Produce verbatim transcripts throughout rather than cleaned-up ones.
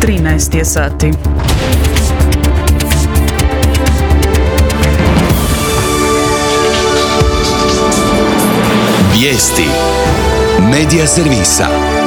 trinaest je sati. Vijesti Medija servisa.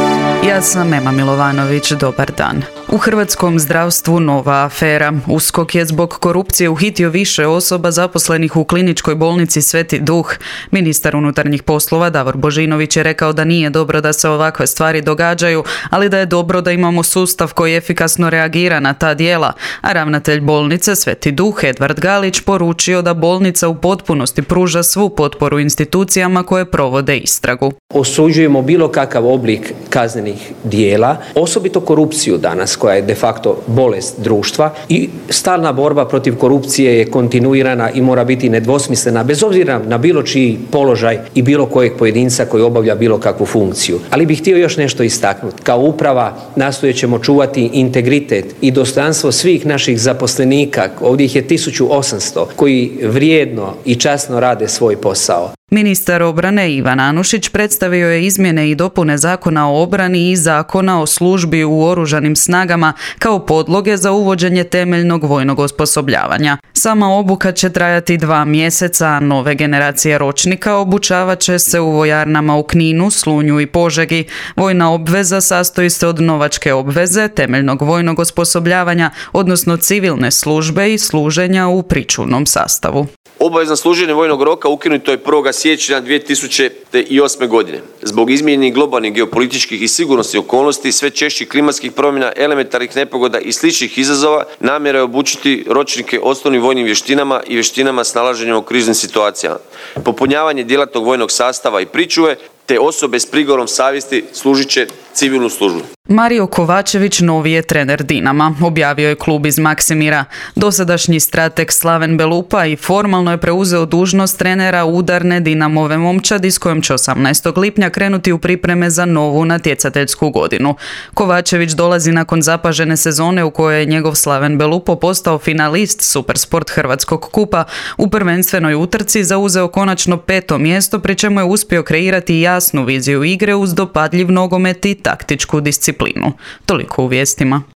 Ja sam Ema Milovanović, dobar dan. U hrvatskom zdravstvu nova afera. USKOK je zbog korupcije uhitio više osoba zaposlenih u kliničkoj bolnici Sveti Duh. Ministar unutarnjih poslova Davor Božinović je rekao da nije dobro da se ovakve stvari događaju, ali da je dobro da imamo sustav koji efikasno reagira na ta djela. A ravnatelj bolnice Sveti Duh Edvard Galić poručio da bolnica u potpunosti pruža svu potporu institucijama koje provode istragu. Osuđujemo bilo kakav oblik kaznenih djela, osobito korupciju danas, koja je de facto bolest društva, i stalna borba protiv korupcije je kontinuirana i mora biti nedvosmislena, bez obzira na bilo čiji položaj i bilo kojeg pojedinca koji obavlja bilo kakvu funkciju. Ali bih htio još nešto istaknuti. Kao uprava nastojat ćemo čuvati integritet i dostojanstvo svih naših zaposlenika, ovdje ih je tisuću osamsto, koji vrijedno i časno rade svoj posao. Ministar obrane Ivan Anušić predstavio je izmjene i dopune Zakona o obrani i Zakona o službi u oružanim snagama kao podloge za uvođenje temeljnog vojnog osposobljavanja. Sama obuka će trajati dva mjeseca, a nove generacije ročnika obučavat će se u vojarnama u Kninu, Slunju i Požegi. Vojna obveza sastoji se od novačke obveze, temeljnog vojnog osposobljavanja, odnosno civilne službe i služenja u pričuvnom sastavu. Obavezno služenje vojnog roka ukinuto je prvog siječnja dvije tisuće osme. godine. Zbog izmijenjenih globalnih geopolitičkih i sigurnosnih okolnosti, sve češćih klimatskih promjena, elementarnih nepogoda i sličnih izazova, namjera je obučiti ročnike osnovnim vojnim vještinama i vještinama snalaženja u kriznim situacijama. Popunjavanje djelatnog vojnog sastava i pričuve, te osobe s prigovorom savjesti služit će civilnu službu. Mario Kovačević novi je trener Dinama, objavio je klub iz Maksimira. Dosadašnji strateg Slaven Belupa i formalno je preuzeo dužnost trenera udarne Dinamove momčadi s kojom će osamnaestog lipnja krenuti u pripreme za novu natjecateljsku godinu. Kovačević dolazi nakon zapažene sezone u kojoj je njegov Slaven Belupo postao finalist Supersport Hrvatskog kupa. U prvenstvenoj utrci zauzeo konačno peto mjesto, pri čemu je uspio kreirati jasnu viziju igre uz dopadljiv nogomet i taktičku disciplinu. Toliko u vijestima.